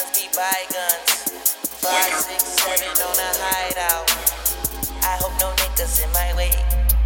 bygones be bygones. 5, 6, 7 on a hideout. I hope no niggas in my way.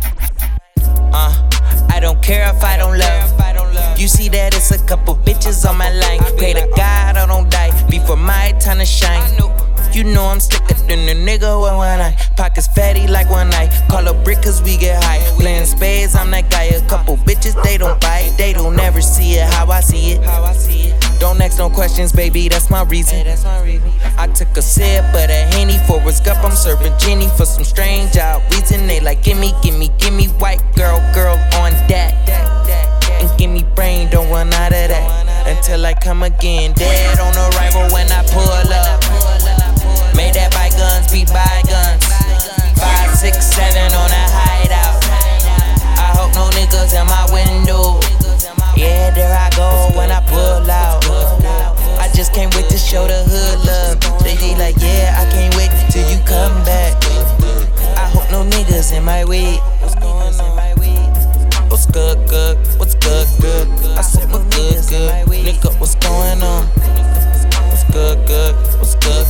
I don't care if I don't love. You see that it's a couple bitches on my line. Pray to God I don't die before my time to shine. You know I'm slicker than a nigga with one eye. Pockets fatty like one eye. Call a brick cause we get high. Playing spades, I'm that guy. A couple bitches, they don't bite. They don't ever see it how I see it. Don't ask no questions, baby, that's my reason. I took a sip of that Henny for a cup. I'm serving Jenny for some strange out reason. They like, gimme white girl on that. And gimme brain, don't run out of that. Until I come again, dead on arrival when I pull up. Made that bygones be bygones. 5, 6, 7 on a hideout. I hope no niggas in my window. Yeah, there I go when I pull out. I just can't wait to show the hood love. They be like, yeah, I can't wait till you come back. I hope no niggas in my way. What's going on? What's good? What's good? I said, what's good? Nigga, what's going on? What's good? What's good?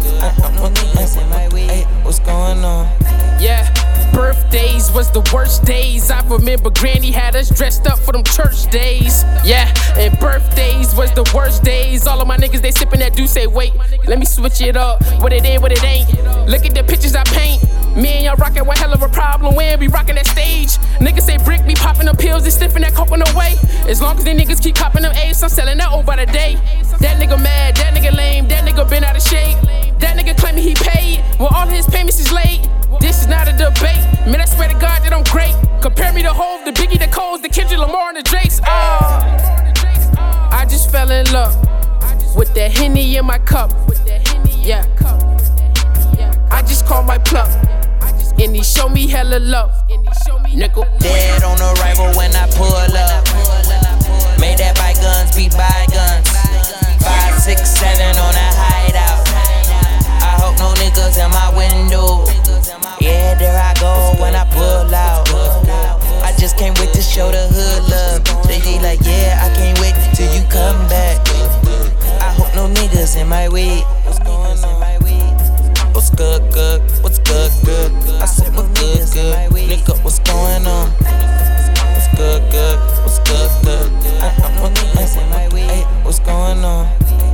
What's going on? Yeah, birthdays was the worst days. I remember Granny had us dressed up for them church days. Yeah, and birthdays was the worst days. All of my niggas, they sippin' that say wait, let me switch it up. What it is, what it ain't. Look at the pictures I paint. Me and y'all rockin' one hell of a problem when we rockin' that stage. Niggas say brick, me poppin' them pills and sniffin' that coke on the way. As long as they niggas keep coppin' them A's, I'm sellin' that old by the day. That nigga mad, that nigga lame, that nigga been out of shape. That nigga claiming he paid, well all his payments is late. This is not a debate, man I swear to God that I'm great. Compare me to Hov, the Biggie, the Coles, the Kendrick Lamar and the Drakes. I just fell in love with that Henny in my cup. Yeah, I just called my plug, and he showed me hella love. Nickel. Dead on arrival when I pull up. Made that bygones be bygones. 5, 6, 7 on a hideout. I hope no niggas in my window. Yeah, there I go when I pull out. I just can't wait to show the hood love. They be like, yeah, I can't wait till you come back. I hope no niggas in my way. What's going on? What's good? What's good? I said, what's good? Nigga, what's going on? What's good? What's good? I hope no niggas in my way. What's going on?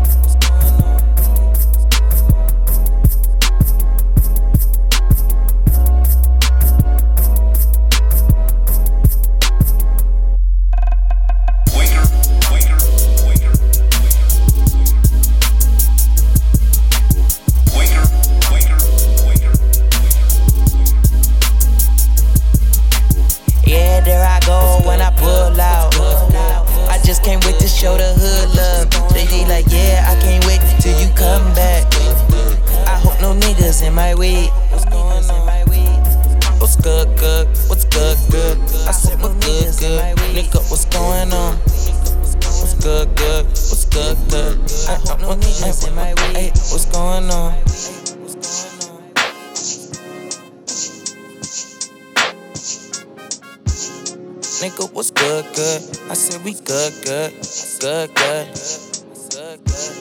Can't wait to show the hood love. They be like, yeah, I can't wait till you come back. I hope no niggas in my way. What's going on? What's good? What's good? I said, what's good? Nigga, what's going on? What's good? What's good? I hope no niggas in my way. What's going on? Nigga, what's good? I said we good.